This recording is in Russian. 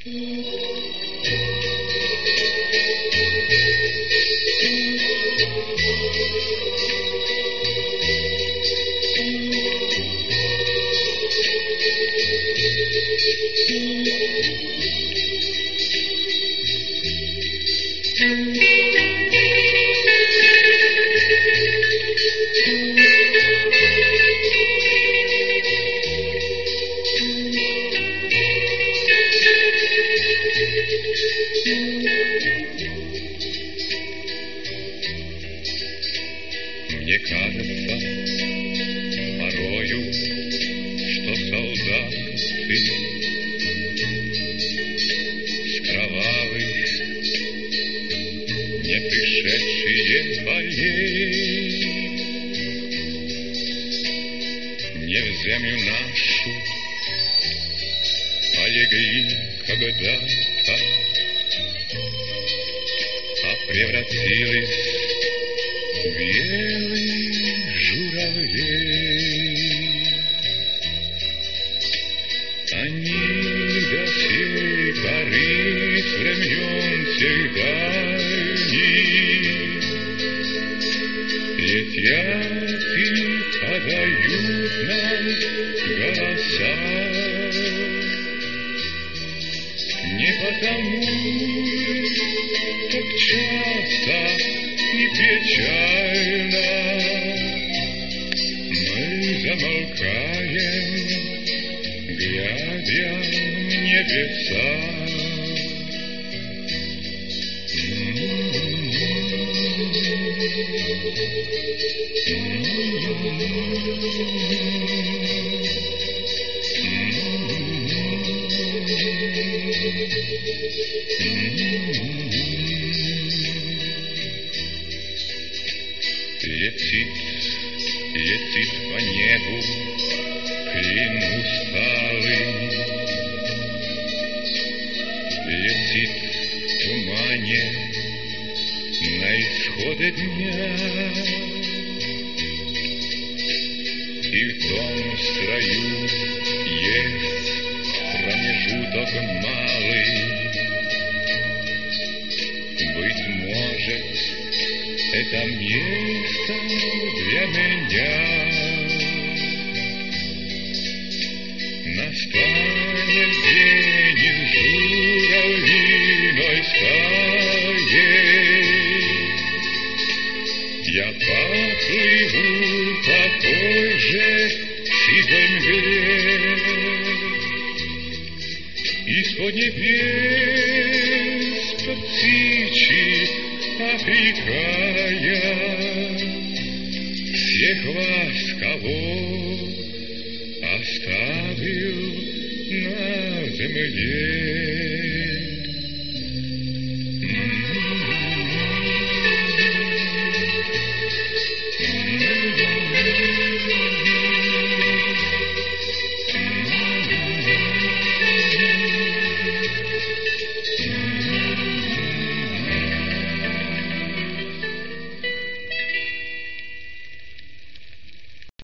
Мне кажется порою, что солдаты с кровавых, не пришедшие полей, не в землю нашу полегли когда-то, а превратились белые журавли. Они до сей поры с времен всех дальних летят и подают нам голоса. Не потому, как часто и печально мы замолкаем, глядя в небеса. Летит по небу клин усталый, летит в тумане на исходе дня, и в том строю есть промежуток малый. Быть может, это место для меня. Настанет день из журавлиной стаи, я поплыву по той же сизой мгле. Из-под небес птичьи окликая всех вас, кого оставил на земле.